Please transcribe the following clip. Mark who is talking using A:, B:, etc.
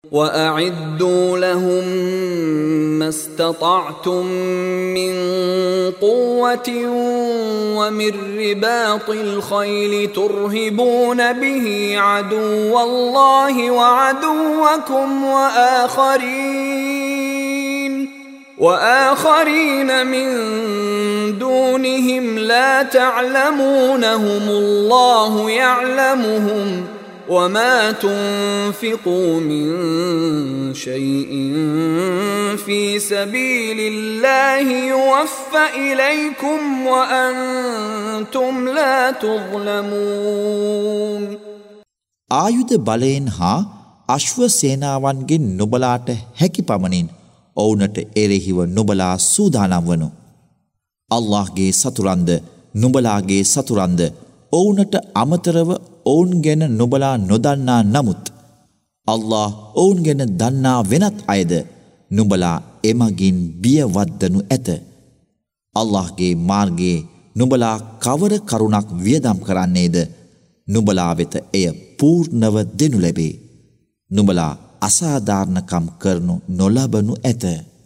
A: وأعدوا لهم ما استطعتم من قوة ومن رباط الخيل ترهبون به عدو الله وعدوكم وآخرين من دونهم لا تعلمونهم الله يعلمهم وما تنفقوا من شيء في سبيل الله يوفى إليكم وأنتم لا تظلمون.
B: ආයුධ බලයෙන් හා අශ්ව සේනාවන්ගෙන් නුඹලාට හැකි පමණින් ඔවුන්ට එරෙහිව නුඹලා සූදානම් වනු. අල්ලාහ්ගේ සතුරන්ද නුඹලාගේ සතුරන්ද ඔවුන්ට අමතරව ඔවුන් ගැන නුඹලා නොදන්නා නමුත් අල්ලාහ් ඔවුන් ගැන දන්නා වෙනත් අයද නුඹලා එමගින් බියවද්දනු ඇත. අල්ලාහ්ගේ මාර්ගයේ නුඹලා කවර කරුණක් වියදම් කරන්නේද නුඹලා වෙත එය පූර්ණව දෙනු ලැබේ. නුඹලා අසාධාරණකම් කරනු නොලබනු ඇත.